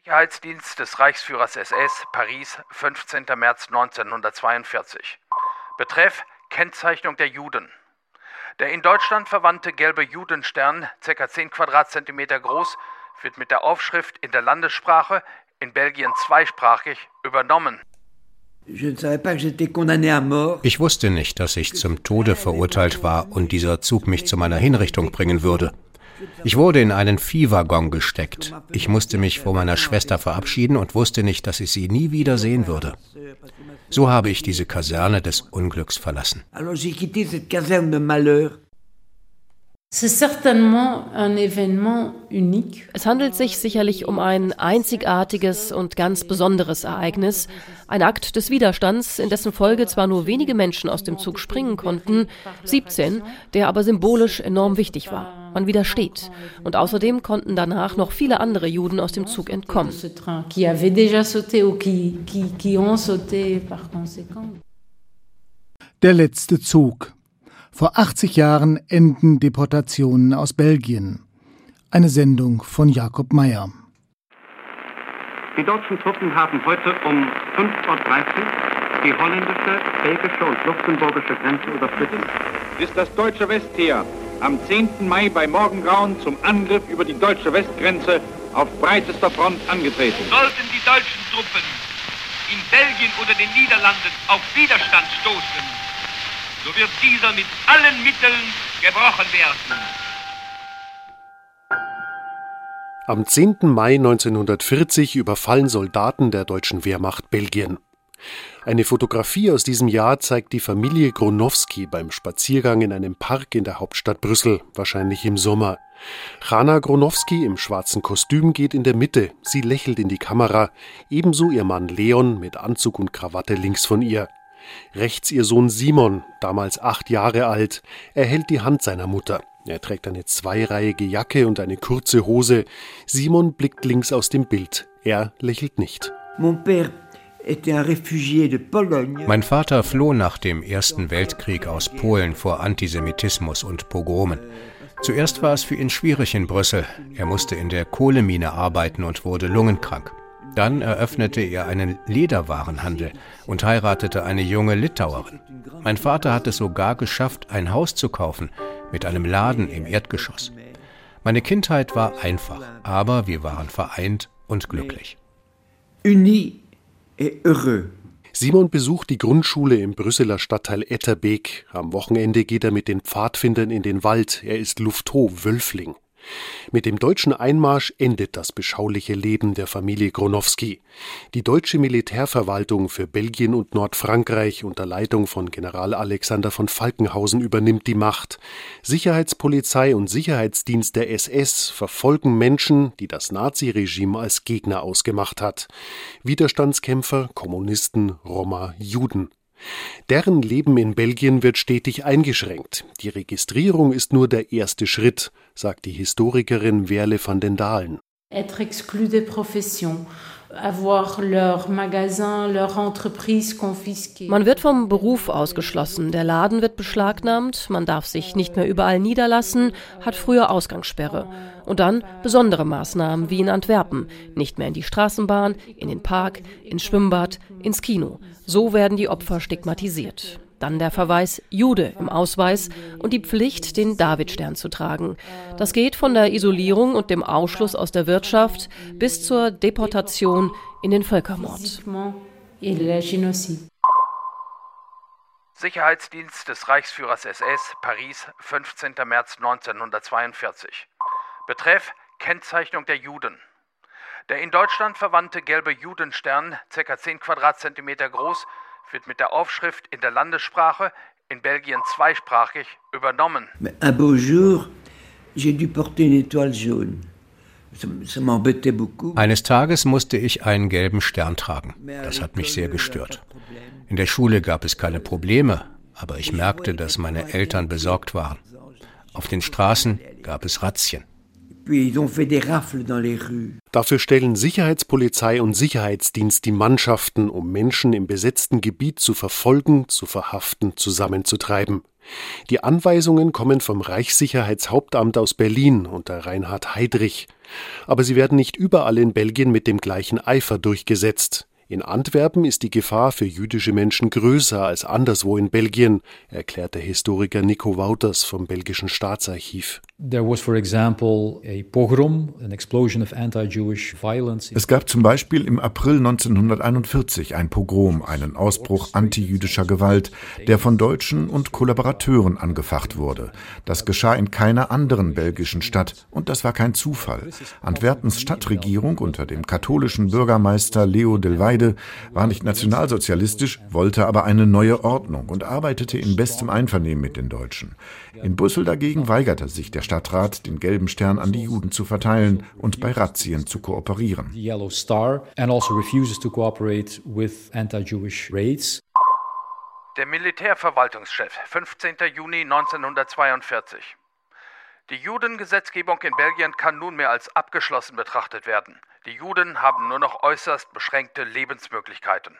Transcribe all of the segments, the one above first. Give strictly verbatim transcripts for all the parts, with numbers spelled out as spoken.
Sicherheitsdienst des Reichsführers S S, Paris, fünfzehnter März neunzehnhundertzweiundvierzig. Betreff: Kennzeichnung der Juden. Der in Deutschland verwandte gelbe Judenstern, ca. zehn Quadratzentimeter groß, wird mit der Aufschrift in der Landessprache, in Belgien zweisprachig, übernommen. Ich wusste nicht, dass ich zum Tode verurteilt war und dieser Zug mich zu meiner Hinrichtung bringen würde. Ich wurde in einen Viehwaggon gesteckt. Ich musste mich von meiner Schwester verabschieden und wusste nicht, dass ich sie nie wieder sehen würde. So habe ich diese Kaserne des Unglücks verlassen. Es handelt sich sicherlich um ein einzigartiges und ganz besonderes Ereignis, ein Akt des Widerstands, in dessen Folge zwar nur wenige Menschen aus dem Zug springen konnten, siebzehn, der aber symbolisch enorm wichtig war. Man widersteht. Und außerdem konnten danach noch viele andere Juden aus dem Zug entkommen. Der letzte Zug. Vor achtzig Jahren enden Deportationen aus Belgien. Eine Sendung von Jakob Meyer. Die deutschen Truppen haben heute um fünf Uhr dreißig die holländische, belgische und luxemburgische Grenze überschritten. Ist das deutsche Westheer am zehnten Mai bei Morgengrauen zum Angriff über die deutsche Westgrenze auf breitester Front angetreten. Sollten die deutschen Truppen in Belgien oder den Niederlanden auf Widerstand stoßen, so wird dieser mit allen Mitteln gebrochen werden. Am zehnten Mai neunzehnhundertvierzig überfallen Soldaten der deutschen Wehrmacht Belgien. Eine Fotografie aus diesem Jahr zeigt die Familie Gronowski beim Spaziergang in einem Park in der Hauptstadt Brüssel, wahrscheinlich im Sommer. Rana Gronowski im schwarzen Kostüm geht in der Mitte, sie lächelt in die Kamera, ebenso ihr Mann Leon mit Anzug und Krawatte links von ihr. Rechts ihr Sohn Simon, damals acht Jahre alt, er hält die Hand seiner Mutter. Er trägt eine zweireihige Jacke und eine kurze Hose. Simon blickt links aus dem Bild. Er lächelt nicht. Mein Vater floh nach dem Ersten Weltkrieg aus Polen vor Antisemitismus und Pogromen. Zuerst war es für ihn schwierig in Brüssel. Er musste in der Kohlemine arbeiten und wurde lungenkrank. Dann eröffnete er einen Lederwarenhandel und heiratete eine junge Litauerin. Mein Vater hat es sogar geschafft, ein Haus zu kaufen mit einem Laden im Erdgeschoss. Meine Kindheit war einfach, aber wir waren vereint und glücklich. Unis et heureux. Simon besucht die Grundschule im Brüsseler Stadtteil Etterbeek. Am Wochenende geht er mit den Pfadfindern in den Wald. Er ist Lufto-Wölfling. Mit dem deutschen Einmarsch endet das beschauliche Leben der Familie Gronowski. Die deutsche Militärverwaltung für Belgien und Nordfrankreich unter Leitung von General Alexander von Falkenhausen übernimmt die Macht. Sicherheitspolizei und Sicherheitsdienst der S S verfolgen Menschen, die das Naziregime als Gegner ausgemacht hat. Widerstandskämpfer, Kommunisten, Roma, Juden. Deren Leben in Belgien wird stetig eingeschränkt. Die Registrierung ist nur der erste Schritt, sagt die Historikerin Werle van den Dalen. Être exclu des professions, avoir leur magasin, leur entreprise confisquée. Man wird vom Beruf ausgeschlossen, der Laden wird beschlagnahmt, man darf sich nicht mehr überall niederlassen, hat früher Ausgangssperre. Und dann besondere Maßnahmen wie in Antwerpen, nicht mehr in die Straßenbahn, in den Park, ins Schwimmbad, ins Kino. So werden die Opfer stigmatisiert. Dann der Verweis Jude im Ausweis und die Pflicht, den Davidstern zu tragen. Das geht von der Isolierung und dem Ausschluss aus der Wirtschaft bis zur Deportation in den Völkermord. Sicherheitsdienst des Reichsführers S S, Paris, fünfzehnter März neunzehnhundertzweiundvierzig. Betreff: Kennzeichnung der Juden. Der in Deutschland verwandte gelbe Judenstern, ca. zehn Quadratzentimeter groß, wird mit der Aufschrift in der Landessprache, in Belgien zweisprachig, übernommen. Un beau jour, j'ai dû porter une étoile jaune. Ça m'embêtait beaucoup. Eines Tages musste ich einen gelben Stern tragen. Das hat mich sehr gestört. In der Schule gab es keine Probleme, aber ich merkte, dass meine Eltern besorgt waren. Auf den Straßen gab es Razzien. Dafür stellen Sicherheitspolizei und Sicherheitsdienst die Mannschaften, um Menschen im besetzten Gebiet zu verfolgen, zu verhaften, zusammenzutreiben. Die Anweisungen kommen vom Reichssicherheitshauptamt aus Berlin unter Reinhard Heydrich. Aber sie werden nicht überall in Belgien mit dem gleichen Eifer durchgesetzt. In Antwerpen ist die Gefahr für jüdische Menschen größer als anderswo in Belgien, erklärt der Historiker Nico Wouters vom belgischen Staatsarchiv. There was, for example, a pogrom, an explosion of anti-Jewish violence. Es gab zum Beispiel im April neunzehnhunderteinundvierzig ein Pogrom, einen Ausbruch antijüdischer Gewalt, der von Deutschen und Kollaborateuren angefacht wurde. Das geschah in keiner anderen belgischen Stadt und das war kein Zufall. Antwerpens Stadtregierung unter dem katholischen Bürgermeister Leo Delweide war nicht nationalsozialistisch, wollte aber eine neue Ordnung und arbeitete in bestem Einvernehmen mit den Deutschen. In Brüssel dagegen weigerte sich der Stadtrat, den gelben Stern an die Juden zu verteilen und bei Razzien zu kooperieren. Der Militärverwaltungschef, fünfzehnten Juni neunzehnhundertzweiundvierzig. Die Judengesetzgebung in Belgien kann nunmehr als abgeschlossen betrachtet werden. Die Juden haben nur noch äußerst beschränkte Lebensmöglichkeiten.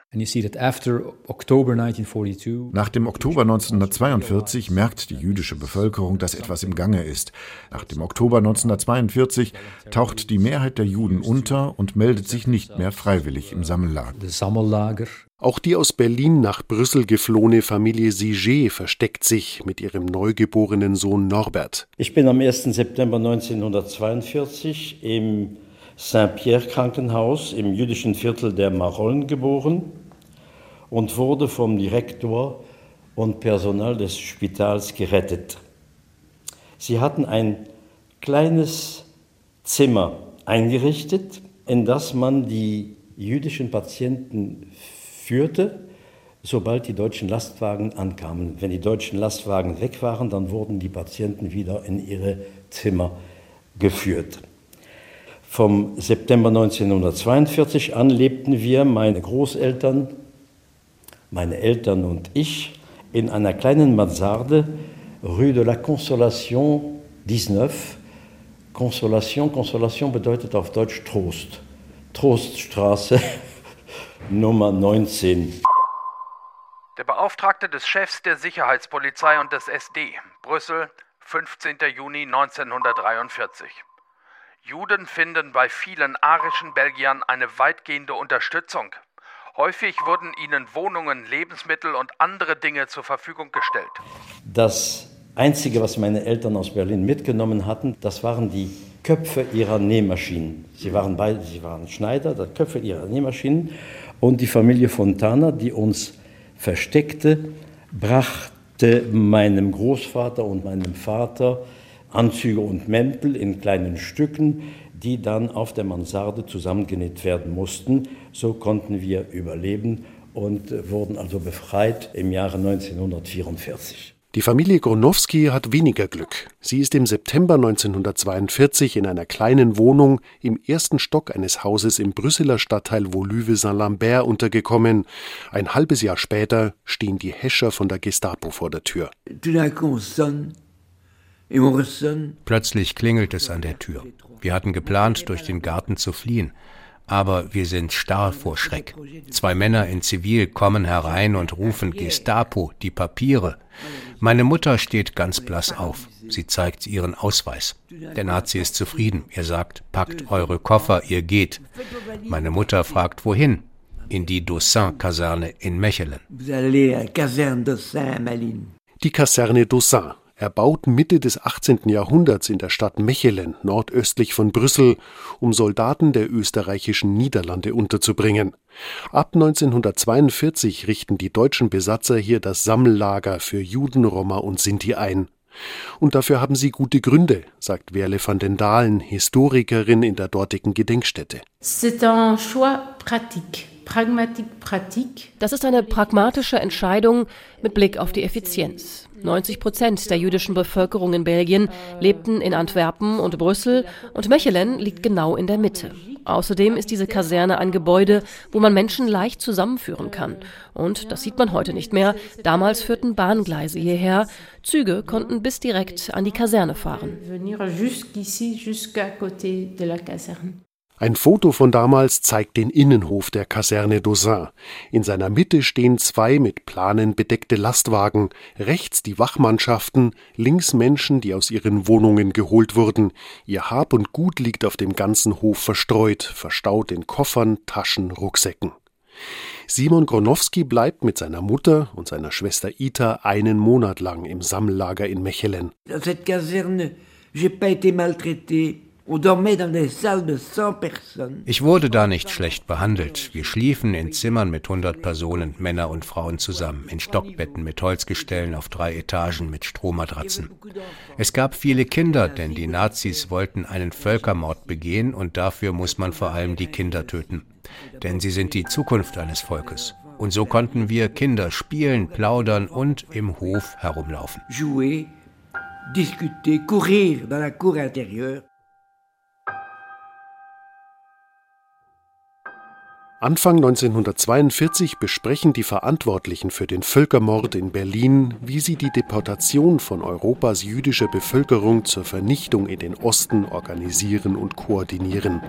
Nach dem Oktober neunzehnhundertzweiundvierzig merkt die jüdische Bevölkerung, dass etwas im Gange ist. Nach dem Oktober neunzehnhundertzweiundvierzig taucht die Mehrheit der Juden unter und meldet sich nicht mehr freiwillig im Sammellager. Auch die aus Berlin nach Brüssel geflohene Familie Siget versteckt sich mit ihrem neugeborenen Sohn Norbert. Ich bin am ersten September neunzehnhundertzweiundvierzig im Saint-Pierre-Krankenhaus im jüdischen Viertel der Marollen geboren und wurde vom Direktor und Personal des Spitals gerettet. Sie hatten ein kleines Zimmer eingerichtet, in das man die jüdischen Patienten führte, sobald die deutschen Lastwagen ankamen. Wenn die deutschen Lastwagen weg waren, dann wurden die Patienten wieder in ihre Zimmer geführt. Vom September neunzehnhundertzweiundvierzig an lebten wir, meine Großeltern, meine Eltern und ich, in einer kleinen Mansarde, Rue de la Consolation neunzehn. Consolation, Consolation bedeutet auf Deutsch Trost. Troststraße, Nummer neunzehn. Der Beauftragte des Chefs der Sicherheitspolizei und des S D, Brüssel, fünfzehnten Juni neunzehnhundertdreiundvierzig. Juden finden bei vielen arischen Belgiern eine weitgehende Unterstützung. Häufig wurden ihnen Wohnungen, Lebensmittel und andere Dinge zur Verfügung gestellt. Das Einzige, was meine Eltern aus Berlin mitgenommen hatten, das waren die Köpfe ihrer Nähmaschinen. Sie waren beide, sie waren Schneider, die Köpfe ihrer Nähmaschinen. Und die Familie Fontana, die uns versteckte, brachte meinem Großvater und meinem Vater Anzüge und Mäntel in kleinen Stücken, die dann auf der Mansarde zusammengenäht werden mussten. So konnten wir überleben und wurden also befreit im Jahre neunzehnhundertvierundvierzig. Die Familie Gronowski hat weniger Glück. Sie ist im September neunzehnhundertzweiundvierzig in einer kleinen Wohnung im ersten Stock eines Hauses im Brüsseler Stadtteil Woluwe-Saint-Lambert untergekommen. Ein halbes Jahr später stehen die Häscher von der Gestapo vor der Tür. Plötzlich klingelt es an der Tür. Wir hatten geplant, durch den Garten zu fliehen. Aber wir sind starr vor Schreck. Zwei Männer in Zivil kommen herein und rufen Gestapo, die Papiere. Meine Mutter steht ganz blass auf. Sie zeigt ihren Ausweis. Der Nazi ist zufrieden. Er sagt, packt eure Koffer, ihr geht. Meine Mutter fragt, wohin? In die Daussin-Kaserne in Mechelen. Die Kaserne Daussin, erbaut Mitte des achtzehnten Jahrhunderts in der Stadt Mechelen, nordöstlich von Brüssel, um Soldaten der österreichischen Niederlande unterzubringen. Ab neunzehnhundertzweiundvierzig richten die deutschen Besatzer hier das Sammellager für Juden, Roma und Sinti ein. Und dafür haben sie gute Gründe, sagt Werle van den Dalen, Historikerin in der dortigen Gedenkstätte. C'est un choix pratique. Das ist eine pragmatische Entscheidung mit Blick auf die Effizienz. neunzig Prozent der jüdischen Bevölkerung in Belgien lebten in Antwerpen und Brüssel und Mechelen liegt genau in der Mitte. Außerdem ist diese Kaserne ein Gebäude, wo man Menschen leicht zusammenführen kann. Und das sieht man heute nicht mehr. Damals führten Bahngleise hierher. Züge konnten bis direkt an die Kaserne fahren. Ein Foto von damals zeigt den Innenhof der Kaserne d'Auzun. In seiner Mitte stehen zwei mit Planen bedeckte Lastwagen, rechts die Wachmannschaften, links Menschen, die aus ihren Wohnungen geholt wurden. Ihr Hab und Gut liegt auf dem ganzen Hof verstreut, verstaut in Koffern, Taschen, Rucksäcken. Simon Gronowski bleibt mit seiner Mutter und seiner Schwester Ita einen Monat lang im Sammellager in Mechelen. Dans cette caserne, j'ai pas été maltraité. Ich wurde da nicht schlecht behandelt. Wir schliefen in Zimmern mit hundert Personen, Männer und Frauen zusammen, in Stockbetten mit Holzgestellen auf drei Etagen mit Strohmatratzen. Es gab viele Kinder, denn die Nazis wollten einen Völkermord begehen und dafür muss man vor allem die Kinder töten. Denn sie sind die Zukunft eines Volkes. Und so konnten wir Kinder spielen, plaudern und im Hof herumlaufen. Jouer, discuter, courir dans la cour intérieure. Anfang neunzehnhundertzweiundvierzig besprechen die Verantwortlichen für den Völkermord in Berlin, wie sie die Deportation von Europas jüdischer Bevölkerung zur Vernichtung in den Osten organisieren und koordinieren.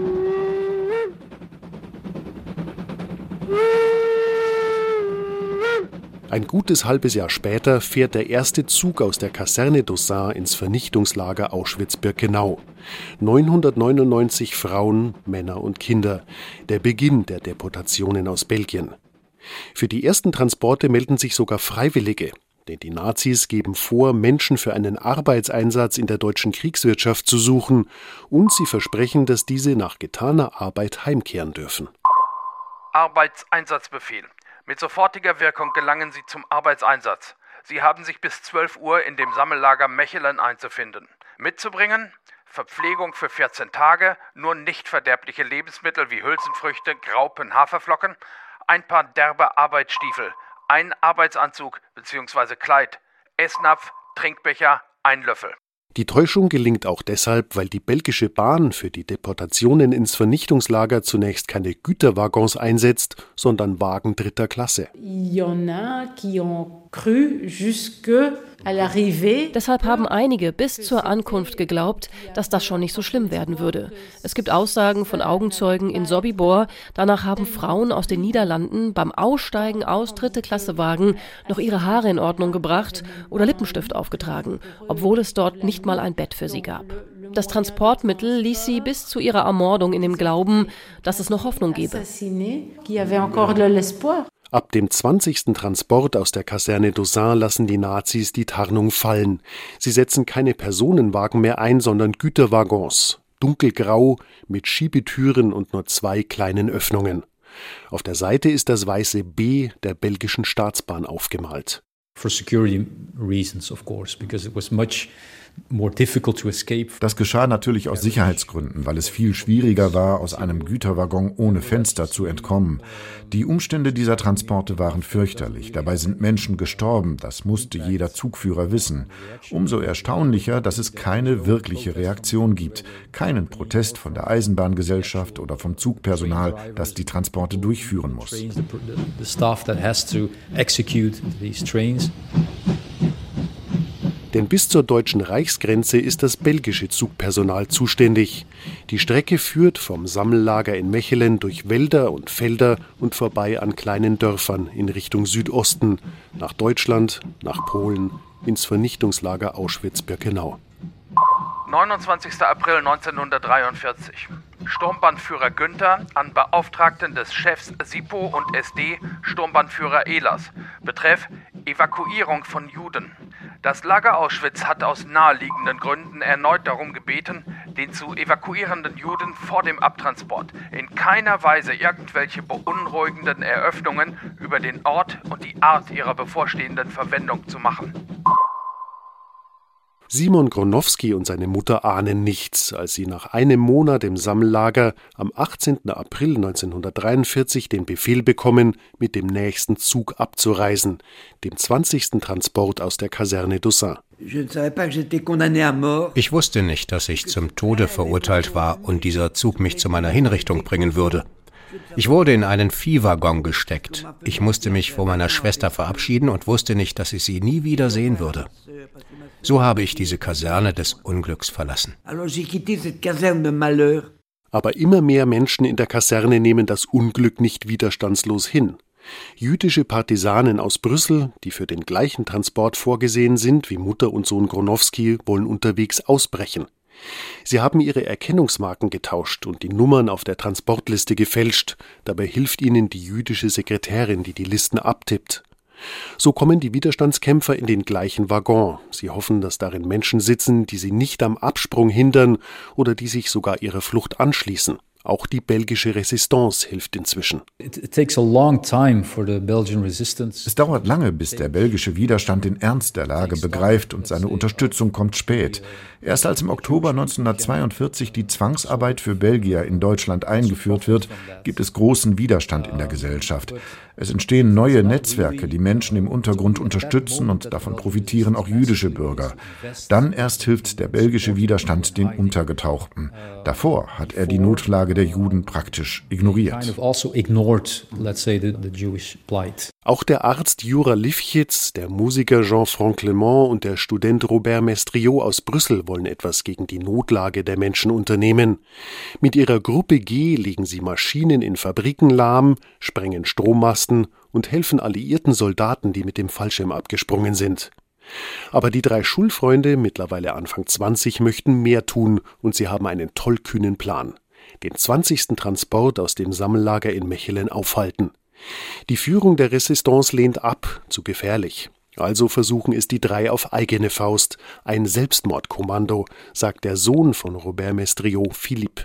Ein gutes halbes Jahr später fährt der erste Zug aus der Kaserne d'Auzun ins Vernichtungslager Auschwitz-Birkenau. neunhundertneunundneunzig Frauen, Männer und Kinder. Der Beginn der Deportationen aus Belgien. Für die ersten Transporte melden sich sogar Freiwillige. Denn die Nazis geben vor, Menschen für einen Arbeitseinsatz in der deutschen Kriegswirtschaft zu suchen. Und sie versprechen, dass diese nach getaner Arbeit heimkehren dürfen. Arbeitseinsatzbefehl. Mit sofortiger Wirkung gelangen Sie zum Arbeitseinsatz. Sie haben sich bis zwölf Uhr in dem Sammellager Mechelen einzufinden. Mitzubringen: Verpflegung für vierzehn Tage, nur nicht verderbliche Lebensmittel wie Hülsenfrüchte, Graupen, Haferflocken, ein paar derbe Arbeitsstiefel, ein Arbeitsanzug bzw. Kleid, Essnapf, Trinkbecher, ein Löffel. Die Täuschung gelingt auch deshalb, weil die belgische Bahn für die Deportationen ins Vernichtungslager zunächst keine Güterwaggons einsetzt, sondern Wagen dritter Klasse. Deshalb haben einige bis zur Ankunft geglaubt, dass das schon nicht so schlimm werden würde. Es gibt Aussagen von Augenzeugen in Sobibor, danach haben Frauen aus den Niederlanden beim Aussteigen aus dritte-Klasse-Wagen noch ihre Haare in Ordnung gebracht oder Lippenstift aufgetragen, obwohl es dort nicht mal ein Bett für sie gab. Das Transportmittel ließ sie bis zu ihrer Ermordung in dem Glauben, dass es noch Hoffnung gebe. Ab dem zwanzigsten Transport aus der Kaserne d'Auzun lassen die Nazis die Tarnung fallen. Sie setzen keine Personenwagen mehr ein, sondern Güterwaggons. Dunkelgrau, mit Schiebetüren und nur zwei kleinen Öffnungen. Auf der Seite ist das weiße B der belgischen Staatsbahn aufgemalt. For security reasons, of course, because it was much more difficult to escape. Das geschah natürlich aus Sicherheitsgründen, weil es viel schwieriger war, aus einem Güterwaggon ohne Fenster zu entkommen. Die Umstände dieser Transporte waren fürchterlich. Dabei sind Menschen gestorben, das musste jeder Zugführer wissen. Umso erstaunlicher, dass es keine wirkliche Reaktion gibt. Keinen Protest von der Eisenbahngesellschaft oder vom Zugpersonal, das die Transporte durchführen muss. The staff that has to execute these trains. Denn bis zur deutschen Reichsgrenze ist das belgische Zugpersonal zuständig. Die Strecke führt vom Sammellager in Mechelen durch Wälder und Felder und vorbei an kleinen Dörfern in Richtung Südosten, nach Deutschland, nach Polen, ins Vernichtungslager Auschwitz-Birkenau. neunundzwanzigster April neunzehnhundertdreiundvierzig. Sturmbannführer Günther an Beauftragten des Chefs SIPO und S D, Sturmbannführer Ehlers. Betreff: Evakuierung von Juden. Das Lager Auschwitz hat aus naheliegenden Gründen erneut darum gebeten, den zu evakuierenden Juden vor dem Abtransport in keiner Weise irgendwelche beunruhigenden Eröffnungen über den Ort und die Art ihrer bevorstehenden Verwendung zu machen. Simon Gronowski und seine Mutter ahnen nichts, als sie nach einem Monat im Sammellager am achtzehnten April neunzehnhundertdreiundvierzig den Befehl bekommen, mit dem nächsten Zug abzureisen, dem zwanzigsten Transport aus der Kaserne d'Auzun. Ich wusste nicht, dass ich zum Tode verurteilt war und dieser Zug mich zu meiner Hinrichtung bringen würde. Ich wurde in einen Viehwaggon gesteckt. Ich musste mich von meiner Schwester verabschieden und wusste nicht, dass ich sie nie wieder sehen würde. So habe ich diese Kaserne des Unglücks verlassen. Aber immer mehr Menschen in der Kaserne nehmen das Unglück nicht widerstandslos hin. Jüdische Partisanen aus Brüssel, die für den gleichen Transport vorgesehen sind wie Mutter und Sohn Gronowski, wollen unterwegs ausbrechen. Sie haben ihre Erkennungsmarken getauscht und die Nummern auf der Transportliste gefälscht. Dabei hilft ihnen die jüdische Sekretärin, die die Listen abtippt. So kommen die Widerstandskämpfer in den gleichen Waggon. Sie hoffen, dass darin Menschen sitzen, die sie nicht am Absprung hindern oder die sich sogar ihrer Flucht anschließen. Auch die belgische Resistance hilft inzwischen. Es dauert lange, bis der belgische Widerstand den Ernst der Lage begreift und seine Unterstützung kommt spät. Erst als im Oktober neunzehnhundertzweiundvierzig die Zwangsarbeit für Belgier in Deutschland eingeführt wird, gibt es großen Widerstand in der Gesellschaft. Es entstehen neue Netzwerke, die Menschen im Untergrund unterstützen und davon profitieren auch jüdische Bürger. Dann erst hilft der belgische Widerstand den Untergetauchten. Davor hat er die Notlage der Juden praktisch ignoriert. Auch der Arzt Jura Lifchitz, der Musiker Jean-Franck Clement und der Student Robert Mestriot aus Brüssel wollen etwas gegen die Notlage der Menschen unternehmen. Mit ihrer Gruppe G legen sie Maschinen in Fabriken lahm, sprengen Strommasten und helfen alliierten Soldaten, die mit dem Fallschirm abgesprungen sind. Aber die drei Schulfreunde, mittlerweile Anfang zwanzig, möchten mehr tun und sie haben einen tollkühnen Plan. Den zwanzigsten Transport aus dem Sammellager in Mechelen aufhalten. Die Führung der Resistance lehnt ab, zu gefährlich. Also versuchen es die drei auf eigene Faust. Ein Selbstmordkommando, sagt der Sohn von Robert Mestriot, Philippe.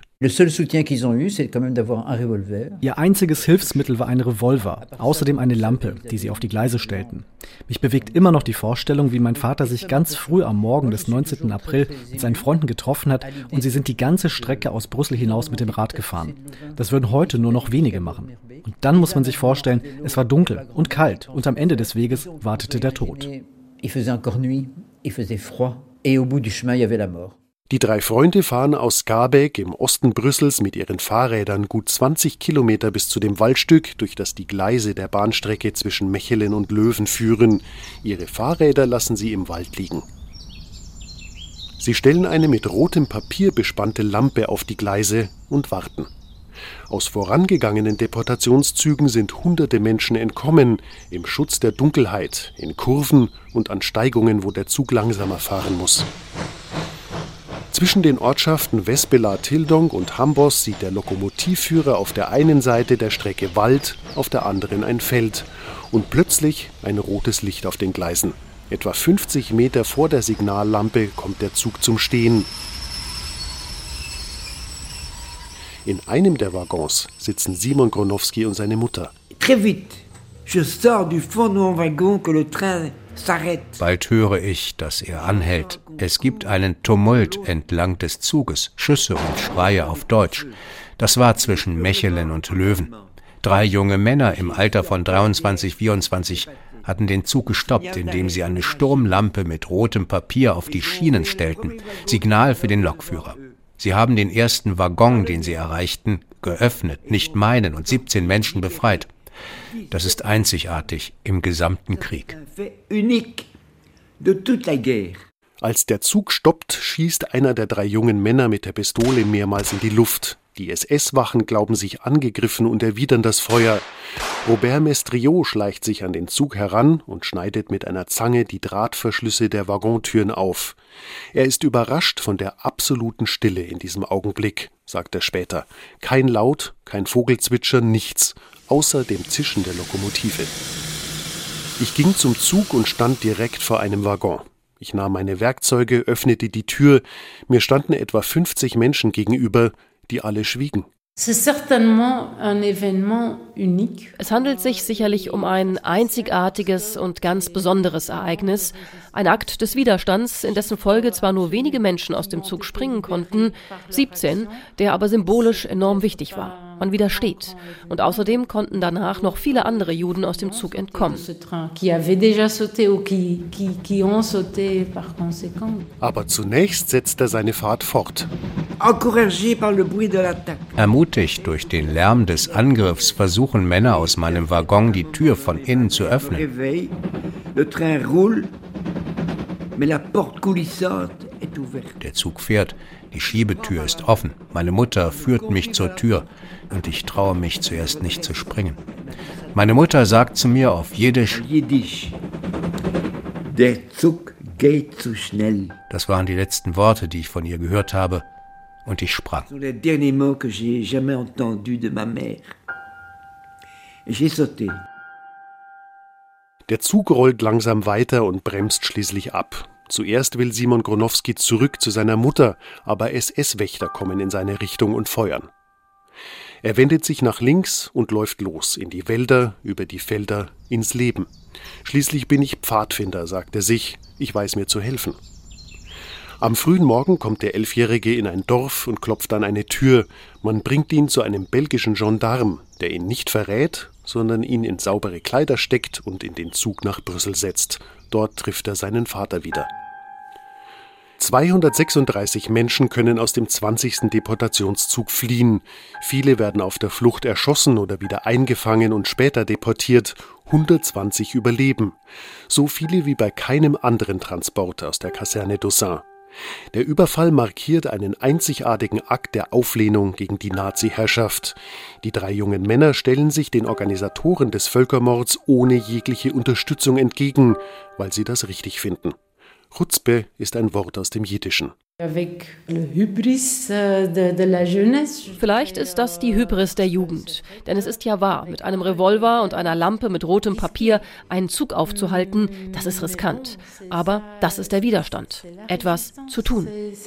Ihr einziges Hilfsmittel war ein Revolver, außerdem eine Lampe, die sie auf die Gleise stellten. Mich bewegt immer noch die Vorstellung, wie mein Vater sich ganz früh am Morgen des neunzehnten April mit seinen Freunden getroffen hat und sie sind die ganze Strecke aus Brüssel hinaus mit dem Rad gefahren. Das würden heute nur noch wenige machen. Und dann muss man sich vorstellen, es war dunkel und kalt und am Ende des Weges wartete der Tod. Die drei Freunde fahren aus Schaerbeek im Osten Brüssels mit ihren Fahrrädern gut zwanzig Kilometer bis zu dem Waldstück, durch das die Gleise der Bahnstrecke zwischen Mechelen und Löwen führen. Ihre Fahrräder lassen sie im Wald liegen. Sie stellen eine mit rotem Papier bespannte Lampe auf die Gleise und warten. Aus vorangegangenen Deportationszügen sind hunderte Menschen entkommen, im Schutz der Dunkelheit, in Kurven und an Steigungen, wo der Zug langsamer fahren muss. Zwischen den Ortschaften Vespela-Tildong und Hambos sieht der Lokomotivführer auf der einen Seite der Strecke Wald, auf der anderen ein Feld und plötzlich ein rotes Licht auf den Gleisen. Etwa fünfzig Meter vor der Signallampe kommt der Zug zum Stehen. In einem der Waggons sitzen Simon Gronowski und seine Mutter. Très vite, je sors du fond de mon wagon que le train s'arrête. Bald höre ich, dass er anhält. Es gibt einen Tumult entlang des Zuges, Schüsse und Schreie auf Deutsch. Das war zwischen Mechelen und Löwen. Drei junge Männer im Alter von dreiundzwanzig, vierundzwanzig hatten den Zug gestoppt, indem sie eine Sturmlampe mit rotem Papier auf die Schienen stellten. Signal für den Lokführer. Sie haben den ersten Waggon, den sie erreichten, geöffnet, nicht meinen, und siebzehn Menschen befreit. Das ist einzigartig im gesamten Krieg. Als der Zug stoppt, schießt einer der drei jungen Männer mit der Pistole mehrmals in die Luft. Die S S-Wachen glauben sich angegriffen und erwidern das Feuer. Robert Mestriot schleicht sich an den Zug heran und schneidet mit einer Zange die Drahtverschlüsse der Waggontüren auf. Er ist überrascht von der absoluten Stille in diesem Augenblick, sagt er später. Kein Laut, kein Vogelzwitschern, nichts, außer dem Zischen der Lokomotive. Ich ging zum Zug und stand direkt vor einem Waggon. Ich nahm meine Werkzeuge, öffnete die Tür. Mir standen etwa fünfzig Menschen gegenüber, die alle schwiegen. Es handelt sich sicherlich um ein einzigartiges und ganz besonderes Ereignis, ein Akt des Widerstands, in dessen Folge zwar nur wenige Menschen aus dem Zug springen konnten, siebzehn, der aber symbolisch enorm wichtig war. Man widersteht. Und außerdem konnten danach noch viele andere Juden aus dem Zug entkommen. Aber zunächst setzt er seine Fahrt fort. Ermutigt durch den Lärm des Angriffs versuchen Männer aus meinem Waggon, die Tür von innen zu öffnen. Der Zug fährt. Die Schiebetür ist offen. Meine Mutter führt mich zur Tür und ich traue mich zuerst nicht zu springen. Meine Mutter sagt zu mir auf Jiddisch: Der Zug geht zu schnell. Das waren die letzten Worte, die ich von ihr gehört habe, und ich sprang. Les derniers mots que j'ai jamais entendus de ma mère. J'ai sauté. Der Zug rollt langsam weiter und bremst schließlich ab. Zuerst will Simon Gronowski zurück zu seiner Mutter, aber S S-Wächter kommen in seine Richtung und feuern. Er wendet sich nach links und läuft los, in die Wälder, über die Felder, ins Leben. Schließlich bin ich Pfadfinder, sagt er sich, ich weiß mir zu helfen. Am frühen Morgen kommt der Elfjährige in ein Dorf und klopft an eine Tür. Man bringt ihn zu einem belgischen Gendarm, der ihn nicht verrät, sondern ihn in saubere Kleider steckt und in den Zug nach Brüssel setzt. Dort trifft er seinen Vater wieder. zweihundertsechsunddreißig Menschen können aus dem zwanzigsten Deportationszug fliehen. Viele werden auf der Flucht erschossen oder wieder eingefangen und später deportiert. hundertzwanzig überleben. So viele wie bei keinem anderen Transport aus der Kaserne d'Aussin. Der Überfall markiert einen einzigartigen Akt der Auflehnung gegen die Nazi-Herrschaft. Die drei jungen Männer stellen sich den Organisatoren des Völkermords ohne jegliche Unterstützung entgegen, weil sie das richtig finden. Chutzpe ist ein Wort aus dem Jiddischen. Vielleicht ist das die Hybris der Jugend. Denn es ist ja wahr, mit einem Revolver und einer Lampe mit rotem Papier einen Zug aufzuhalten, das ist riskant. Aber das ist der Widerstand. Etwas zu tun.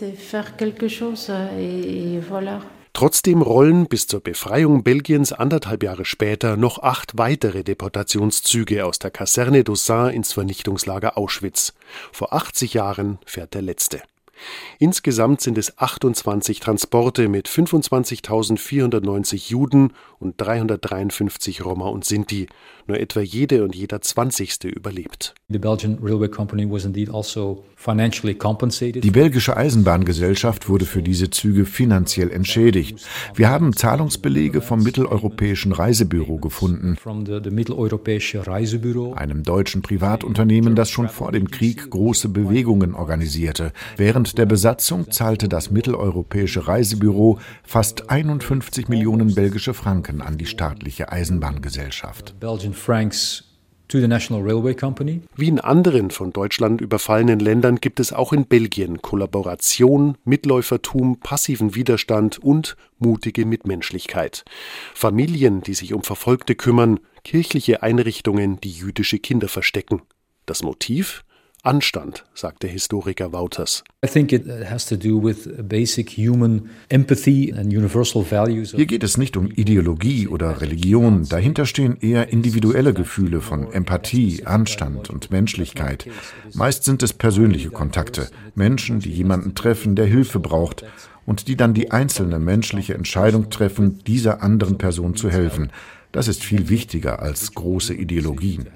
Trotzdem rollen bis zur Befreiung Belgiens anderthalb Jahre später noch acht weitere Deportationszüge aus der Kaserne d'Aussin ins Vernichtungslager Auschwitz. Vor achtzig Jahren fährt der letzte. Insgesamt sind es achtundzwanzig Transporte mit fünfundzwanzigtausendvierhundertneunzig Juden und dreihundertdreiundfünfzig Roma und Sinti. Nur etwa jede und jeder Zwanzigste überlebt. The Belgian Railway Company was indeed also financially compensated. Die belgische Eisenbahngesellschaft wurde für diese Züge finanziell entschädigt. Wir haben Zahlungsbelege vom Mitteleuropäischen Reisebüro gefunden, From the, the Mitteleuropäische Reisebüro. einem deutschen Privatunternehmen, das schon vor dem Krieg große Bewegungen organisierte. Während der Besatzung zahlte das Mitteleuropäische Reisebüro fast einundfünfzig Millionen belgische Franken an die staatliche Eisenbahngesellschaft. Belgian francs to the National Railway Company. Wie in anderen von Deutschland überfallenen Ländern gibt es auch in Belgien Kollaboration, Mitläufertum, passiven Widerstand und mutige Mitmenschlichkeit. Familien, die sich um Verfolgte kümmern, kirchliche Einrichtungen, die jüdische Kinder verstecken. Das Motiv? Anstand, sagt der Historiker Wouters. I think it has to do with basic human empathy and universal values. Hier geht es nicht um Ideologie oder Religion. Dahinter stehen eher individuelle Gefühle von Empathie, Anstand und Menschlichkeit. Meist sind es persönliche Kontakte. Menschen, die jemanden treffen, der Hilfe braucht und die dann die einzelne menschliche Entscheidung treffen, dieser anderen Person zu helfen. Das ist viel wichtiger als große Ideologien.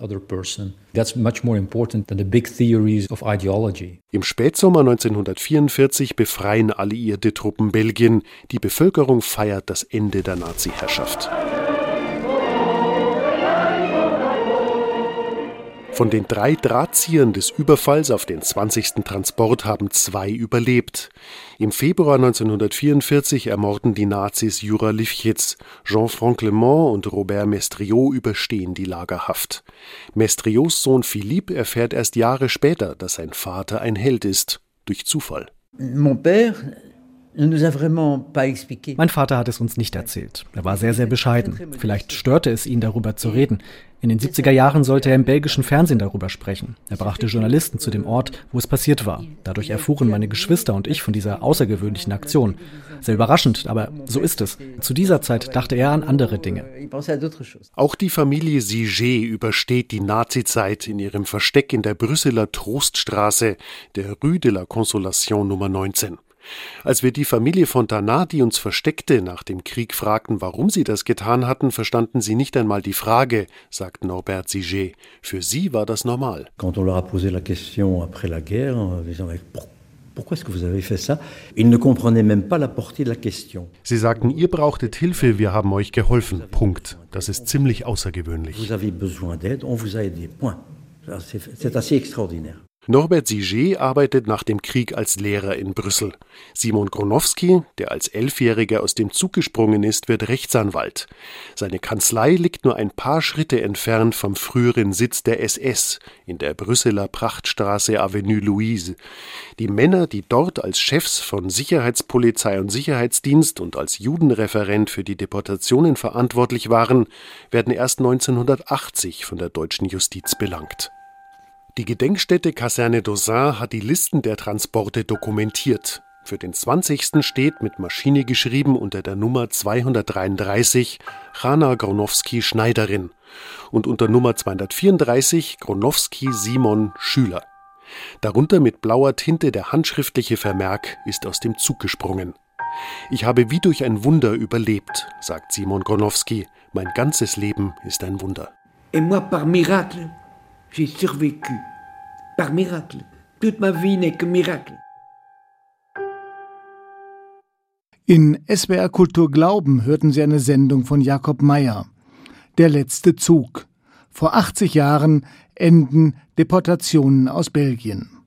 Im Spätsommer neunzehnhundertvierundvierzig befreien alliierte Truppen Belgien. Die Bevölkerung feiert das Ende der Nazi-Herrschaft. Von den drei Drahtziehern des Überfalls auf den zwanzigsten Transport haben zwei überlebt. Im Februar neunzehnhundertvierundvierzig ermorden die Nazis Jura Lifschitz. Jean-Franc Clement und Robert Mestriot überstehen die Lagerhaft. Mestriots Sohn Philippe erfährt erst Jahre später, dass sein Vater ein Held ist, durch Zufall. Mein Vater hat es uns nicht erzählt. Er war sehr, sehr bescheiden. Vielleicht störte es ihn, darüber zu reden. In den siebziger Jahren sollte er im belgischen Fernsehen darüber sprechen. Er brachte Journalisten zu dem Ort, wo es passiert war. Dadurch erfuhren meine Geschwister und ich von dieser außergewöhnlichen Aktion. Sehr überraschend, aber so ist es. Zu dieser Zeit dachte er an andere Dinge. Auch die Familie Siget übersteht die Nazizeit in ihrem Versteck in der Brüsseler Troststraße, der Rue de la Consolation Nummer neunzehn. Als wir die Familie Fontanat, die uns versteckte, nach dem Krieg fragten, warum sie das getan hatten, verstanden sie nicht einmal die Frage, sagt Norbert Siget. Für sie war das normal. Quand on leur a posé la question après la guerre, pourquoi est-ce que vous avez fait ça? Ils ne comprenaient même pas la portée de la question. Sie sagten, ihr brauchtet Hilfe, wir haben euch geholfen. Punkt. Das ist ziemlich außergewöhnlich. Vous avez besoin d'aide, on vous a aidé. Point. C'est assez extraordinaire. Norbert Siger arbeitet nach dem Krieg als Lehrer in Brüssel. Simon Gronowski, der als Elfjähriger aus dem Zug gesprungen ist, wird Rechtsanwalt. Seine Kanzlei liegt nur ein paar Schritte entfernt vom früheren Sitz der S S in der Brüsseler Prachtstraße Avenue Louise. Die Männer, die dort als Chefs von Sicherheitspolizei und Sicherheitsdienst und als Judenreferent für die Deportationen verantwortlich waren, werden erst neunzehnhundertachtzig von der deutschen Justiz belangt. Die Gedenkstätte Kaserne d'Auzun hat die Listen der Transporte dokumentiert. Für den zwanzigsten steht mit Maschine geschrieben unter der Nummer zweihundertdreiunddreißig Chana Gronowski Schneiderin und unter Nummer zweihundertvierunddreißig Gronowski Simon Schüler. Darunter mit blauer Tinte der handschriftliche Vermerk ist aus dem Zug gesprungen. Ich habe wie durch ein Wunder überlebt, sagt Simon Gronowski. Mein ganzes Leben ist ein Wunder. Et moi par miracle, j'ai survécu. Par miracle. Toute ma vie n'est que miracle. In S W R Kultur Glauben hörten Sie eine Sendung von Jakob Meyer. Der letzte Zug. Vor achtzig Jahren enden Deportationen aus Belgien.